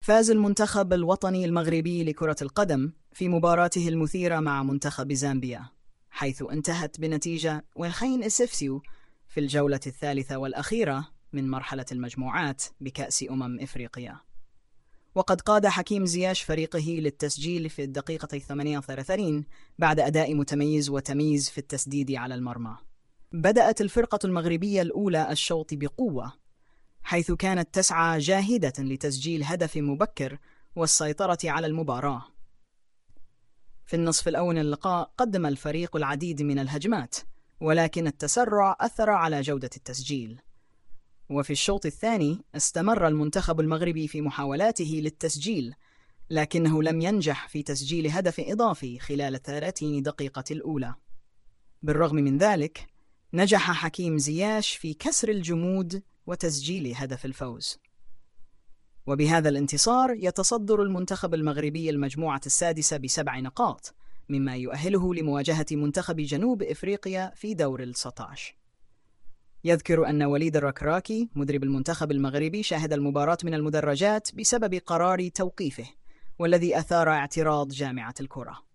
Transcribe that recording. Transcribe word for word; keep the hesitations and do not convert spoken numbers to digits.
فاز المنتخب الوطني المغربي لكرة القدم في مباراته المثيرة مع منتخب زامبيا، حيث انتهت بنتيجة واحد صفر في الجولة الثالثة والأخيرة من مرحلة المجموعات بكأس أمم إفريقيا. وقد قاد حكيم زياش فريقه للتسجيل في الدقيقة الثامنة والثلاثين بعد أداء متميز وتمييز في التسديد على المرمى. بدأت الفرقة المغربية الأولى الشوط بقوة، حيث كانت تسعى جاهدة لتسجيل هدف مبكر والسيطرة على المباراة. في النصف الأول من اللقاء قدم الفريق العديد من الهجمات، ولكن التسرع أثر على جودة التسجيل. وفي الشوط الثاني استمر المنتخب المغربي في محاولاته للتسجيل، لكنه لم ينجح في تسجيل هدف إضافي خلال الثلاثين دقيقة الأولى. بالرغم من ذلك، نجح حكيم زياش في كسر الجمود وتسجيل هدف الفوز. وبهذا الانتصار يتصدر المنتخب المغربي المجموعة السادسة بسبع نقاط، مما يؤهله لمواجهة منتخب جنوب إفريقيا في دور الستة عشر. يذكر أن وليد الركراكي مدرب المنتخب المغربي شاهد المباراة من المدرجات بسبب قرار توقيفه، والذي أثار اعتراض جامعة الكرة.